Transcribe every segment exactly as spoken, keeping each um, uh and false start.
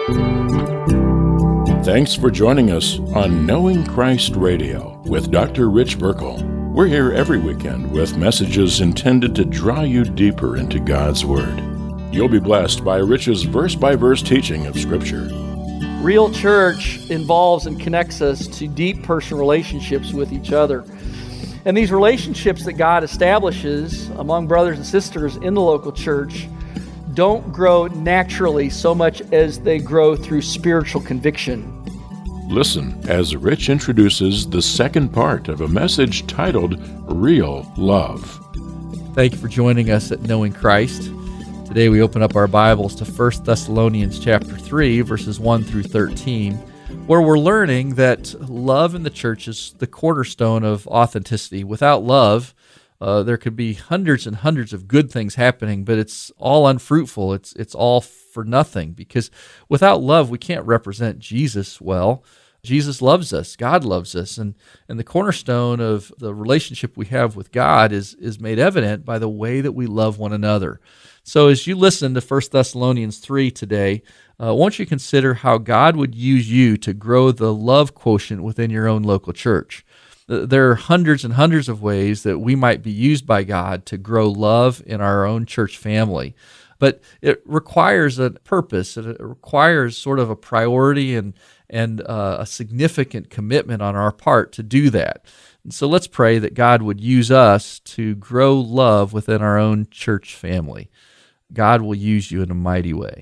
Thanks for joining us on Knowing Christ Radio with Doctor Rich Burkle. We're here every weekend with messages intended to draw you deeper into God's Word. You'll be blessed by Rich's verse-by-verse teaching of Scripture. Real church involves and connects us to deep personal relationships with each other. And these relationships that God establishes among brothers and sisters in the local church don't grow naturally so much as they grow through spiritual conviction. Listen as Rich introduces the second part of a message titled Real Love. Thank you for joining us at Knowing Christ. Today we open up our Bibles to First Thessalonians chapter three, verses one through thirteen, where we're learning that love in the church is the cornerstone of authenticity. Without love, uh, there could be hundreds and hundreds of good things happening, but it's all unfruitful. It's it's all for nothing, because without love, we can't represent Jesus well. Jesus loves us. God loves us. And, and the cornerstone of the relationship we have with God is, is made evident by the way that we love one another. So as you listen to First Thessalonians three today, uh, won't you consider how God would use you to grow the love quotient within your own local church? There are hundreds and hundreds of ways that we might be used by God to grow love in our own church family. But it requires a purpose. It requires sort of a priority and, and uh, a significant commitment on our part to do that. And so let's pray that God would use us to grow love within our own church family. God will use you in a mighty way.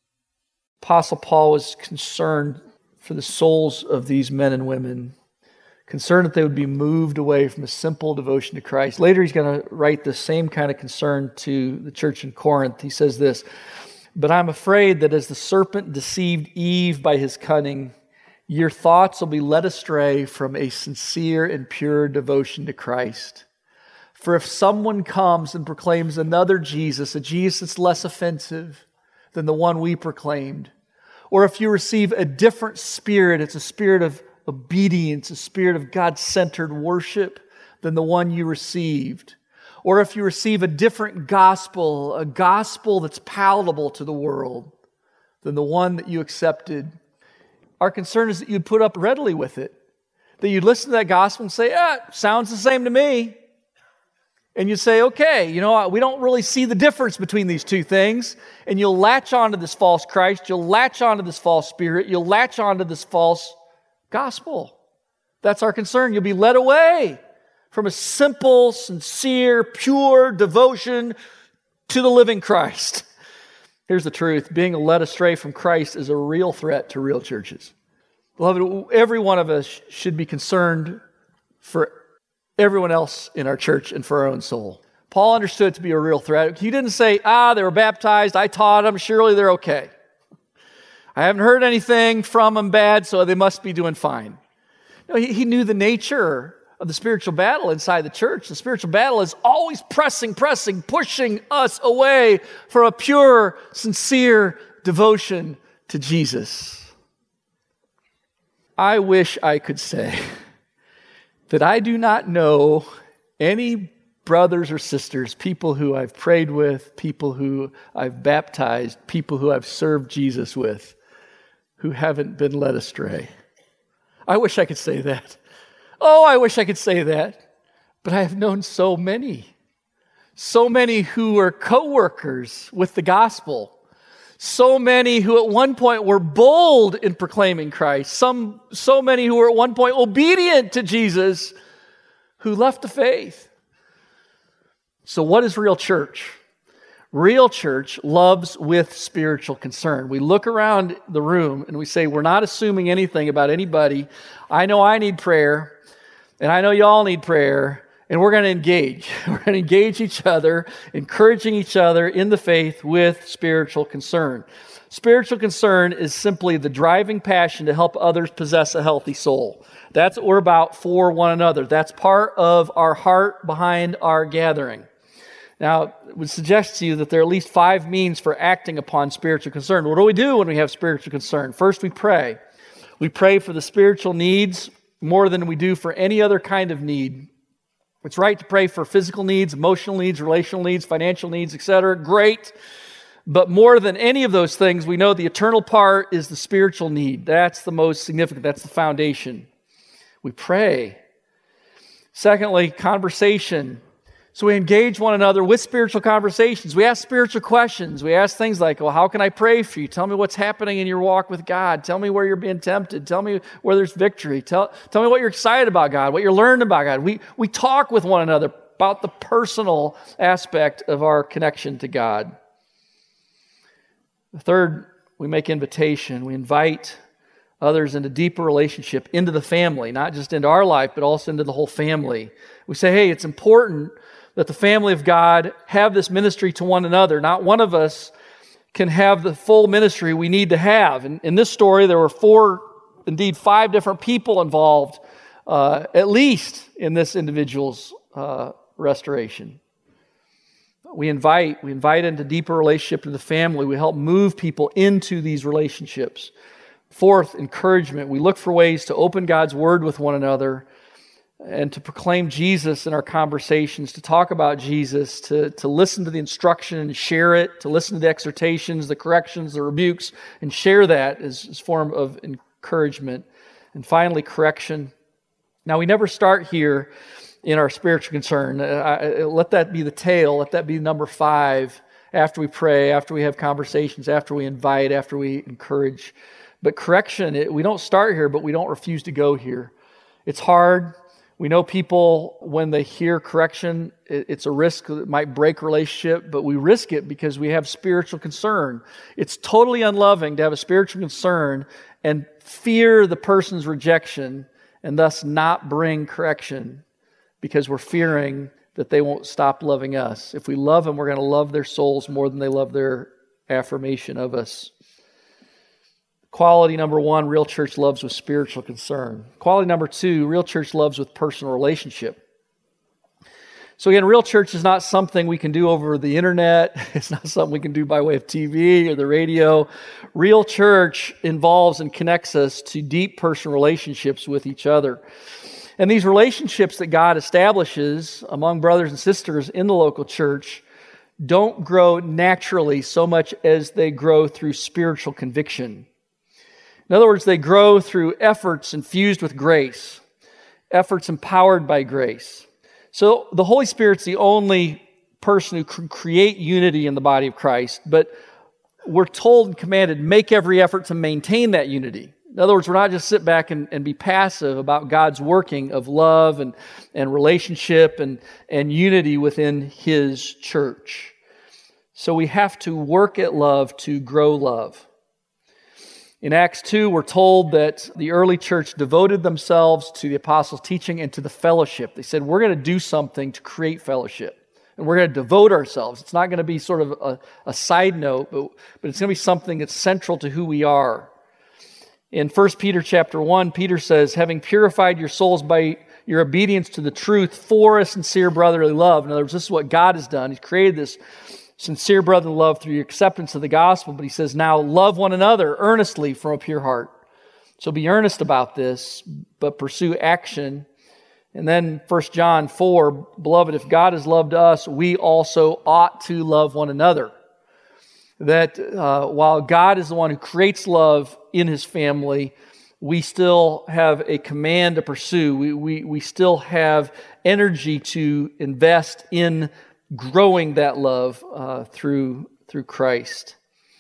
Apostle Paul was concerned for the souls of these men and women, concerned that they would be moved away from a simple devotion to Christ. Later, he's going to write the same kind of concern to the church in Corinth. He says this, "But I'm afraid that as the serpent deceived Eve by his cunning, your thoughts will be led astray from a sincere and pure devotion to Christ. For if someone comes and proclaims another Jesus, a Jesus that's less offensive than the one we proclaimed, or if you receive a different spirit, it's a spirit of obedience, a spirit of God-centered worship than the one you received, or if you receive a different gospel, a gospel that's palatable to the world than the one that you accepted, our concern is that you'd put up readily with it, that you'd listen to that gospel and say, ah, sounds the same to me. And you say, okay, you know, we don't really see the difference between these two things. And you'll latch onto this false Christ. You'll latch onto this false spirit. You'll latch onto this false gospel. That's our concern. You'll be led away from a simple, sincere, pure devotion to the living Christ. Here's the truth. Being led astray from Christ is a real threat to real churches. Beloved, every one of us should be concerned for everyone else in our church and for our own soul. Paul understood it to be a real threat. He didn't say, ah, they were baptized, I taught them, surely they're okay. I haven't heard anything from them bad, so they must be doing fine. No, he, he knew the nature of the spiritual battle inside the church. The spiritual battle is always pressing, pressing, pushing us away from a pure, sincere devotion to Jesus. I wish I could say that I do not know any brothers or sisters, people who I've prayed with, people who I've baptized, people who I've served Jesus with, who haven't been led astray. I wish I could say that. Oh, I wish I could say that. But I have known so many. So many who were co-workers with the gospel. So many who at one point were bold in proclaiming Christ. Some, so many who were at one point obedient to Jesus, who left the faith. So what is real church? Real church loves with spiritual concern. We look around the room and we say, we're not assuming anything about anybody. I know I need prayer, and I know y'all need prayer, and we're going to engage. We're going to engage each other, encouraging each other in the faith with spiritual concern. Spiritual concern is simply the driving passion to help others possess a healthy soul. That's what we're about for one another. That's part of our heart behind our gathering. Now, I would suggest to you that there are at least five means for acting upon spiritual concern. What do we do when we have spiritual concern? First, we pray. We pray for the spiritual needs more than we do for any other kind of need. It's right to pray for physical needs, emotional needs, relational needs, financial needs, et cetera. Great. But more than any of those things, we know the eternal part is the spiritual need. That's the most significant. That's the foundation. We pray. Secondly, conversation. So we engage one another with spiritual conversations. We ask spiritual questions. We ask things like, well, how can I pray for you? Tell me what's happening in your walk with God. Tell me where you're being tempted. Tell me where there's victory. Tell, tell me what you're excited about God, what you're learning about God. We, we talk with one another about the personal aspect of our connection to God. Third, we make invitation. We invite others into deeper relationship, into the family, not just into our life, but also into the whole family. We say, hey, it's important that the family of God have this ministry to one another. Not one of us can have the full ministry we need to have. In, in this story, there were four, indeed five different people involved, uh, at least in this individual's uh, restoration. We invite, we invite into deeper relationship to the family. We help move people into these relationships. Fourth, encouragement. We look for ways to open God's Word with one another and to proclaim Jesus in our conversations, to talk about Jesus, to, to listen to the instruction and share it, to listen to the exhortations, the corrections, the rebukes, and share that as a form of encouragement. And finally, correction. Now, we never start here in our spiritual concern. Uh, I, let that be the tail. Let that be number five after we pray, after we have conversations, after we invite, after we encourage. But correction, it, we don't start here, but we don't refuse to go here. It's hard. We know people, when they hear correction, it, it's a risk that might break relationship, but we risk it because we have spiritual concern. It's totally unloving to have a spiritual concern and fear the person's rejection and thus not bring correction because we're fearing that they won't stop loving us. If we love them, we're going to love their souls more than they love their affirmation of us. Quality number one, real church loves with spiritual concern. Quality number two, real church loves with personal relationship. So again, real church is not something we can do over the internet. It's not something we can do by way of T V or the radio. Real church involves and connects us to deep personal relationships with each other. And these relationships that God establishes among brothers and sisters in the local church don't grow naturally so much as they grow through spiritual conviction. In other words, they grow through efforts infused with grace, efforts empowered by grace. So the Holy Spirit's the only person who can create unity in the body of Christ, but we're told and commanded, make every effort to maintain that unity. In other words, we're not just sit back and, and be passive about God's working of love and, and relationship and, and unity within His church. So we have to work at love to grow love. In Acts two, we're told that the early church devoted themselves to the apostles' teaching and to the fellowship. They said, we're going to do something to create fellowship, and we're going to devote ourselves. It's not going to be sort of a, a side note, but, but it's going to be something that's central to who we are. In First Peter chapter one, Peter says, having purified your souls by your obedience to the truth for a sincere brotherly love. In other words, this is what God has done. He's created this sincere brotherly love through your acceptance of the gospel, but he says, now love one another earnestly from a pure heart. So be earnest about this, but pursue action. And then First John four, beloved, if God has loved us, we also ought to love one another. That uh, while God is the one who creates love in His family, we still have a command to pursue. We, we, we still have energy to invest in growing that love uh, through through Christ.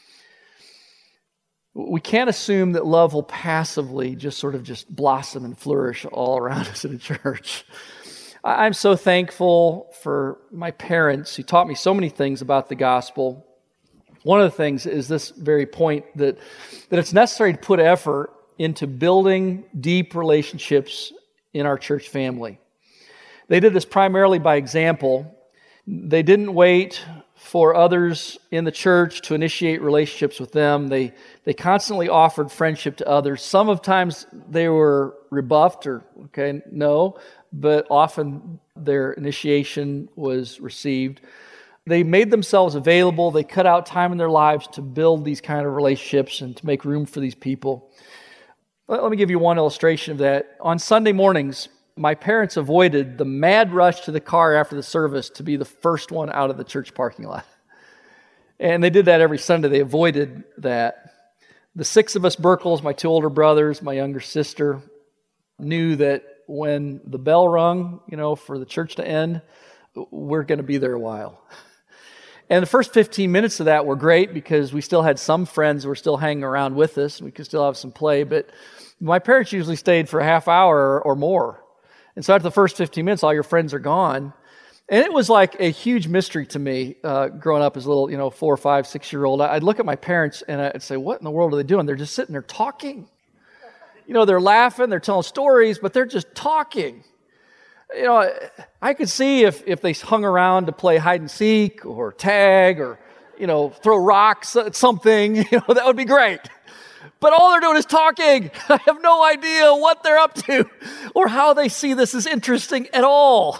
We can't assume that love will passively just sort of just blossom and flourish all around us in a church. I'm so thankful for my parents who taught me so many things about the gospel. One of the things is this very point that, that it's necessary to put effort into building deep relationships in our church family. They did this primarily by example. They didn't wait for others in the church to initiate relationships with them. They they constantly offered friendship to others. Some of times they were rebuffed or, okay, no, but often their initiation was received. They made themselves available. They cut out time in their lives to build these kind of relationships and to make room for these people. Let, let me give you one illustration of that. On Sunday mornings, my parents avoided the mad rush to the car after the service to be the first one out of the church parking lot. And they did that every Sunday. They avoided that. The six of us Burkles, my two older brothers, my younger sister, knew that when the bell rung, you know, for the church to end, we're going to be there a while. And the first fifteen minutes of that were great because we still had some friends who were still hanging around with us. We could still have some play, but my parents usually stayed for a half hour or more. And so after the first fifteen minutes, all your friends are gone. And it was like a huge mystery to me uh, growing up as a little, you know, four, five, six-year-old. I'd look at my parents and I'd say, what in the world are they doing? They're just sitting there talking. You know, they're laughing, they're telling stories, but they're just talking. You know, I could see if, if they hung around to play hide and seek or tag or, you know, throw rocks at something, you know, that would be great. But all they're doing is talking. I have no idea what they're up to or how they see this as interesting at all.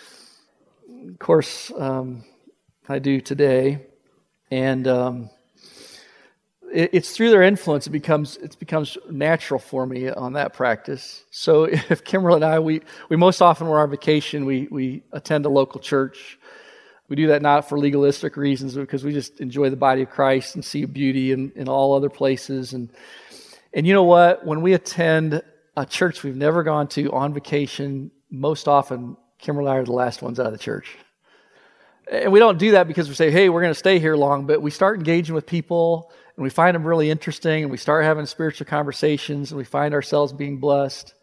Of course, um, I do today, and um, it, it's through their influence it becomes it becomes natural for me on that practice. So if Kimberly and I, we we most often when we're on vacation, we we attend a local church. We do that not for legalistic reasons, but because we just enjoy the body of Christ and see beauty in, in all other places. And and you know what? When we attend a church we've never gone to on vacation, most often Kimberly and I are the last ones out of the church. And we don't do that because we say, hey, we're going to stay here long, but we start engaging with people and we find them really interesting and we start having spiritual conversations and we find ourselves being blessed.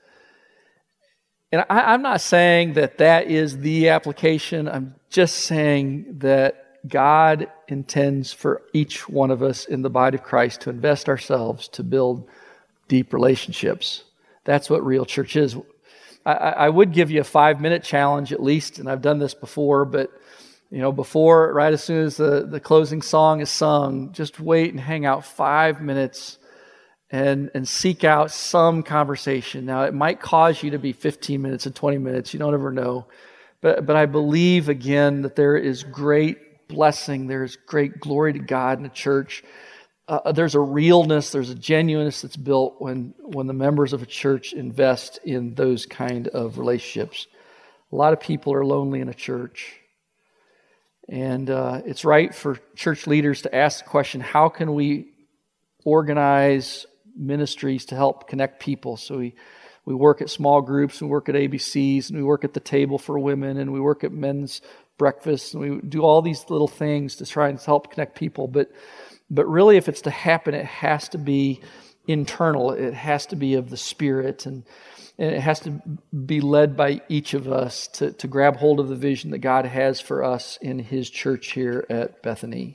And I, I'm not saying that that is the application. I'm just saying that God intends for each one of us in the body of Christ to invest ourselves to build deep relationships. That's what real church is. I, I would give you a five-minute challenge at least, and I've done this before, but you know, before, right as soon as the, the closing song is sung, just wait and hang out five minutes and, and seek out some conversation. Now, it might cause you to be fifteen minutes and twenty minutes. You don't ever know. But, but I believe, again, that there is great blessing. There's great glory to God in the church. Uh, there's a realness, there's a genuineness that's built when, when the members of a church invest in those kind of relationships. A lot of people are lonely in a church. And uh, it's right for church leaders to ask the question, how can we organize ministries to help connect people? So we, we work at small groups, we work at A B Cs, and we work at the table for women, and we work at men's breakfast, and we do all these little things to try and help connect people. But, but really, if it's to happen, it has to be internal. It has to be of the Spirit, and And it has to be led by each of us to, to grab hold of the vision that God has for us in His church here at Bethany.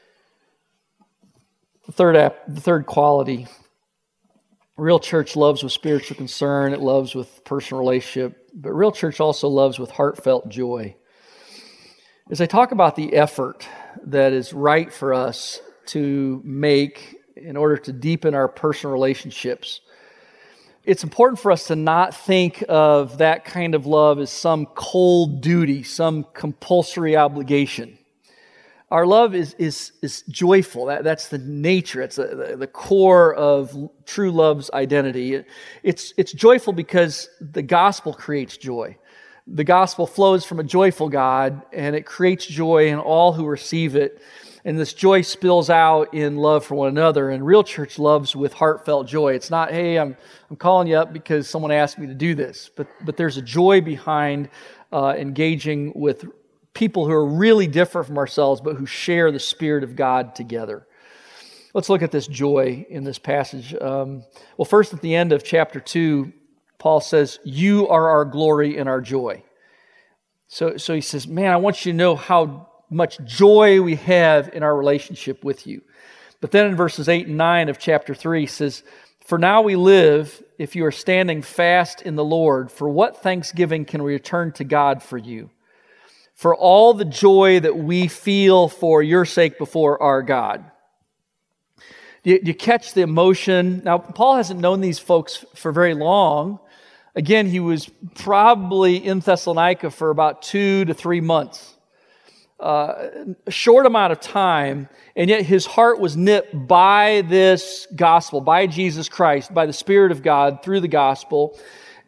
The third app, the third quality, real church loves with spiritual concern. It loves with personal relationship. But real church also loves with heartfelt joy. As I talk about the effort that is right for us to make in order to deepen our personal relationships, it's important for us to not think of that kind of love as some cold duty, some compulsory obligation. Our love is is is joyful. That, that's the nature. It's the, the core of true love's identity. It, it's it's joyful because the gospel creates joy. The gospel flows from a joyful God, and it creates joy in all who receive it. And this joy spills out in love for one another. And real church loves with heartfelt joy. It's not, hey, I'm I'm calling you up because someone asked me to do this. But but there's a joy behind uh, engaging with people who are really different from ourselves, but who share the Spirit of God together. Let's look at this joy in this passage. Um, well, first at the end of chapter two, Paul says, you are our glory and our joy. So, so he says, man, I want you to know how much joy we have in our relationship with you. But then in verses eight and nine of chapter three, he says, for now we live, if you are standing fast in the Lord, for what thanksgiving can we return to God for you? For all the joy that we feel for your sake before our God. Do you, do you catch the emotion? Now, Paul hasn't known these folks for very long. Again, he was probably in Thessalonica for about two to three months. Uh, a short amount of time, and yet his heart was knit by this gospel, by Jesus Christ, by the Spirit of God through the gospel.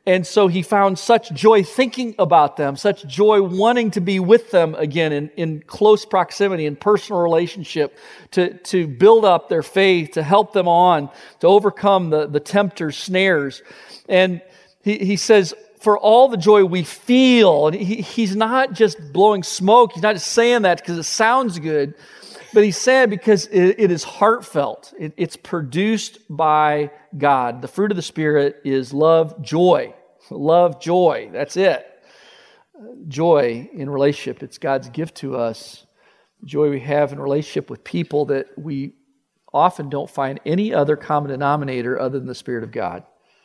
And so he found such joy thinking about them, such joy wanting to be with them again in, in close proximity, in personal relationship, to, to build up their faith, to help them on, to overcome the, the tempter's snares. And he, he says, for all the joy we feel, and he, he's not just blowing smoke, he's not just saying that because it sounds good, but he's saying because it, it is heartfelt. It, it's produced by God. The fruit of the Spirit is love, joy. Love, joy. That's it. Joy in relationship. It's God's gift to us. Joy we have in relationship with people that we often don't find any other common denominator other than the Spirit of God.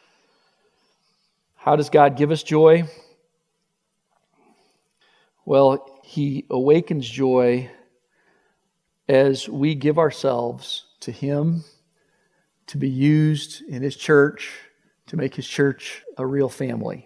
How does God give us joy? Well, He awakens joy as we give ourselves to Him to be used in His church, to make His church a real family.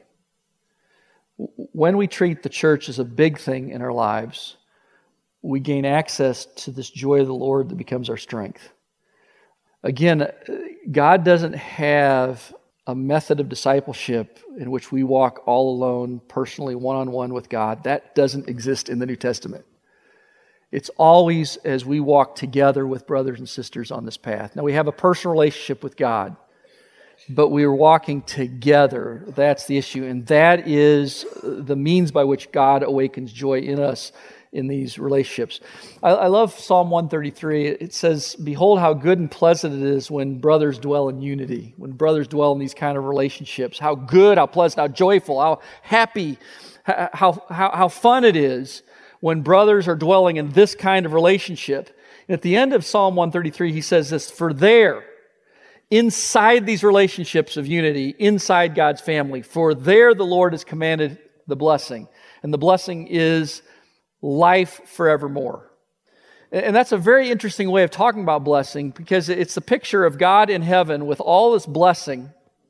When we treat the church as a big thing in our lives, we gain access to this joy of the Lord that becomes our strength. Again, God doesn't have a method of discipleship in which we walk all alone, personally, one-on-one with God. That doesn't exist in the New Testament. It's always as we walk together with brothers and sisters on this path. Now, we have a personal relationship with God, but we are walking together. That's the issue. And that is the means by which God awakens joy in us in these relationships. I, I love Psalm one thirty-three. It says, "Behold how good and pleasant it is when brothers dwell in unity." When brothers dwell in these kind of relationships. How good, how pleasant, how joyful, how happy, how, how, how fun it is when brothers are dwelling in this kind of relationship. And at the end of Psalm one thirty-three, he says this, "For there, inside these relationships of unity, inside God's family, for there the Lord has commanded the blessing." And the blessing is life forevermore. And that's a very interesting way of talking about blessing, because it's a picture of God in heaven with all this blessing.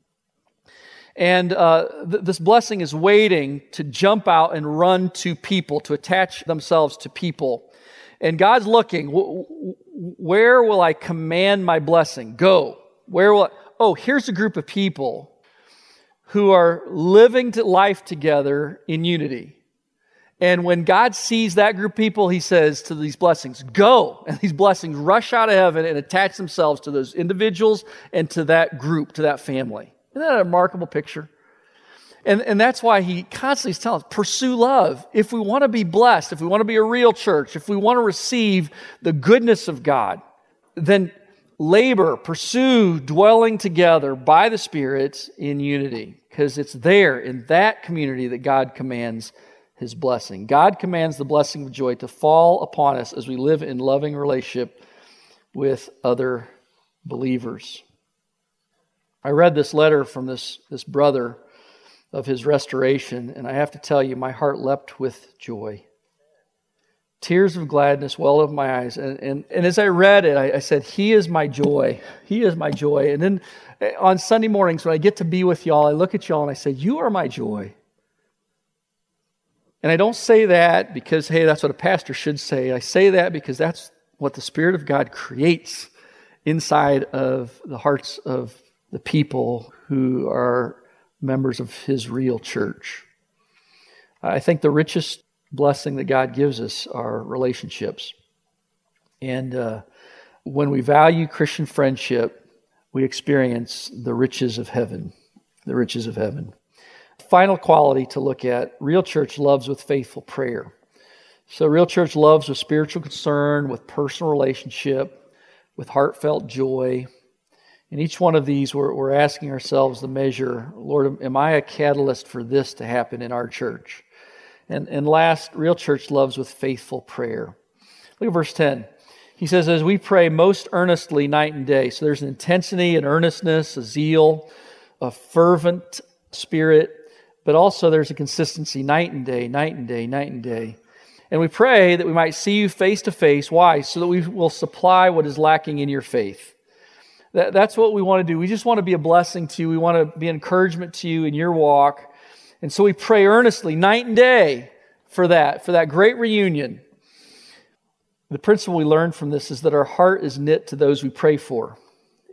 And uh, th- this blessing is waiting to jump out and run to people, to attach themselves to people. And God's looking, where will I command my blessing? Go. Where will I? Oh, here's a group of people who are living to life together in unity. And when God sees that group of people, He says to these blessings, go. And these blessings rush out of heaven and attach themselves to those individuals and to that group, to that family. Isn't that a remarkable picture? And, and that's why He constantly is telling us, pursue love. If we want to be blessed, if we want to be a real church, if we want to receive the goodness of God, then labor, pursue dwelling together by the Spirit in unity, because it's there in that community that God commands His blessing. God commands the blessing of joy to fall upon us as we live in loving relationship with other believers. I read this letter from this, this brother of his restoration, and I have to tell you, my heart leapt with joy. Tears of gladness welled up my eyes. And, and, and as I read it, I, I said, He is my joy. He is my joy. And then on Sunday mornings, when I get to be with y'all, I look at y'all and I say, you are my joy. And I don't say that because, hey, that's what a pastor should say. I say that because that's what the Spirit of God creates inside of the hearts of the people who are members of His real church. I think the richest blessing that God gives us are relationships. And uh, when we value Christian friendship, we experience the riches of heaven, the riches of heaven. Final quality to look at, real church loves with faithful prayer. So real church loves with spiritual concern, with personal relationship, with heartfelt joy. In each one of these, we're, we're asking ourselves the measure, Lord, am I a catalyst for this to happen in our church? And, and last, real church loves with faithful prayer. Look at verse ten. He says, as we pray most earnestly night and day. So there's an intensity, an earnestness, a zeal, a fervent spirit, but also there's a consistency night and day, night and day, night and day. And we pray that we might see you face to face. Why? So that we will supply what is lacking in your faith. That, that's what we want to do. We just want to be a blessing to you. We want to be encouragement to you in your walk. And so we pray earnestly night and day for that, for that great reunion. The principle we learn from this is that our heart is knit to those we pray for.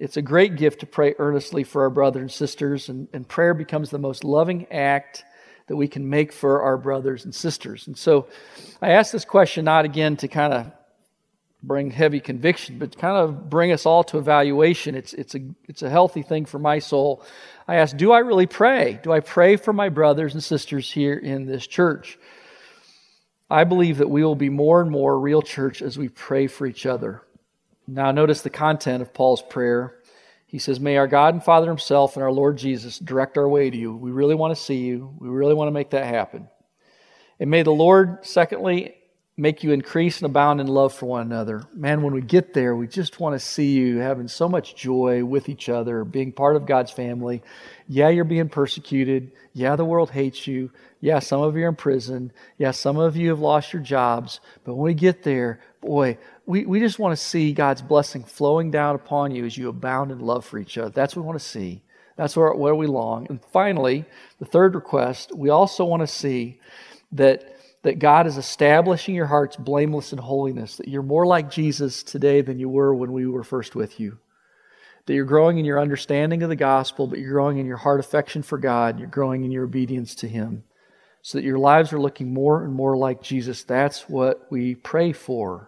It's a great gift to pray earnestly for our brothers and sisters, and, and prayer becomes the most loving act that we can make for our brothers and sisters. And so I ask this question not again to kind of bring heavy conviction, but to kind of bring us all to evaluation. It's, it's, a, it's a healthy thing for my soul. I ask, do I really pray? Do I pray for my brothers and sisters here in this church? I believe that we will be more and more a real church as we pray for each other. Now notice the content of Paul's prayer. He says, may our God and Father himself and our Lord Jesus direct our way to you. We really want to see you. We really want to make that happen. And may the Lord, secondly, make you increase and abound in love for one another. Man, when we get there, we just want to see you having so much joy with each other, being part of God's family. Yeah, you're being persecuted. Yeah, the world hates you. Yeah, some of you are in prison. Yeah, some of you have lost your jobs. But when we get there, boy, we, we just want to see God's blessing flowing down upon you as you abound in love for each other. That's what we want to see. That's where, where we long. And finally, the third request, we also want to see that that God is establishing your hearts blameless in holiness, that you're more like Jesus today than you were when we were first with you, that you're growing in your understanding of the gospel, but you're growing in your heart affection for God, you're growing in your obedience to Him, so that your lives are looking more and more like Jesus. That's what we pray for.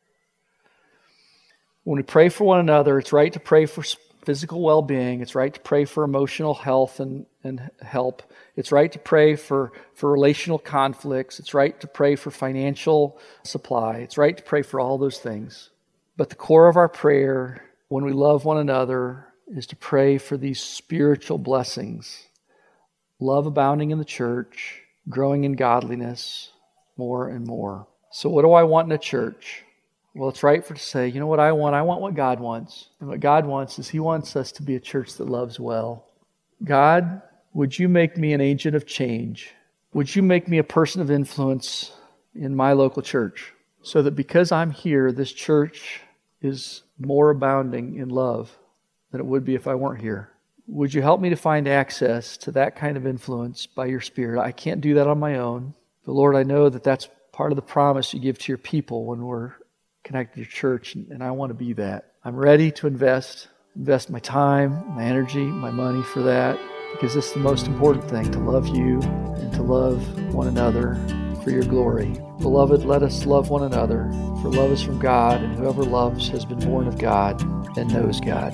When we pray for one another, it's right to pray for physical well-being. It's right to pray for emotional health and, and help. It's right to pray for, for relational conflicts. It's right to pray for financial supply. It's right to pray for all those things. But the core of our prayer when we love one another is to pray for these spiritual blessings. Love abounding in the church, growing in godliness more and more. So what do I want in a church? Well, it's right for to say, you know what I want? I want what God wants. And what God wants is He wants us to be a church that loves well. God, would you make me an agent of change? Would you make me a person of influence in my local church so that because I'm here, this church is more abounding in love than it would be if I weren't here? Would you help me to find access to that kind of influence by your Spirit? I can't do that on my own. But Lord, I know that that's part of the promise you give to your people when we're connected to your church, and I want to be that. I'm ready to invest, invest my time, my energy, my money for that, because this is the most important thing, to love you and to love one another for your glory. Beloved, let us love one another, for love is from God, and whoever loves has been born of God and knows God.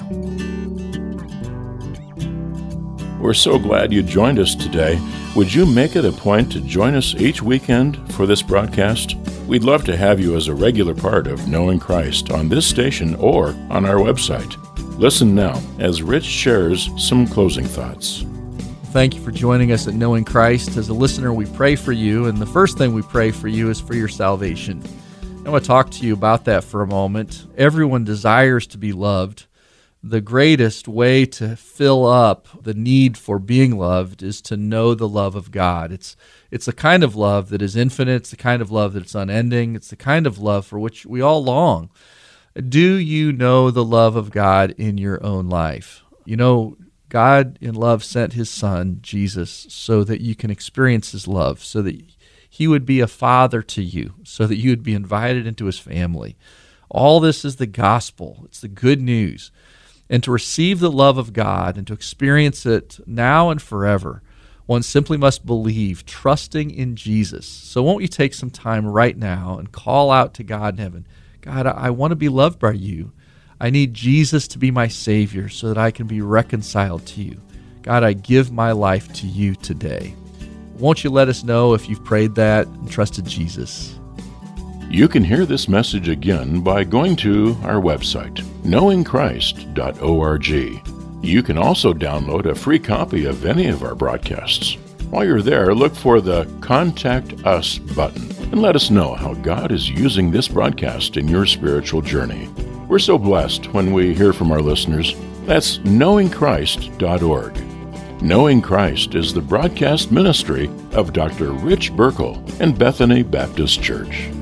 We're so glad you joined us today. Would you make it a point to join us each weekend for this broadcast? We'd love to have you as a regular part of Knowing Christ on this station or on our website. Listen now as Rich shares some closing thoughts. Thank you for joining us at Knowing Christ. As a listener, we pray for you, and the first thing we pray for you is for your salvation. I want to talk to you about that for a moment. Everyone desires to be loved. The greatest way to fill up the need for being loved is to know the love of God. It's it's the kind of love that is infinite. It's the kind of love that's unending. It's the kind of love for which we all long. Do you know the love of God in your own life? You know, God in love sent His Son, Jesus, so that you can experience His love, so that He would be a father to you, so that you would be invited into His family. All this is the gospel. It's the good news. And to receive the love of God and to experience it now and forever, one simply must believe, trusting in Jesus. So won't you take some time right now and call out to God in heaven, God, I want to be loved by you. I need Jesus to be my Savior so that I can be reconciled to you. God, I give my life to you today. Won't you let us know if you've prayed that and trusted Jesus? You can hear this message again by going to our website, knowing christ dot org. You can also download a free copy of any of our broadcasts. While you're there, look for the Contact Us button and let us know how God is using this broadcast in your spiritual journey. We're so blessed when we hear from our listeners. That's knowing christ dot org. Knowing Christ is the broadcast ministry of Doctor Rich Burkle and Bethany Baptist Church.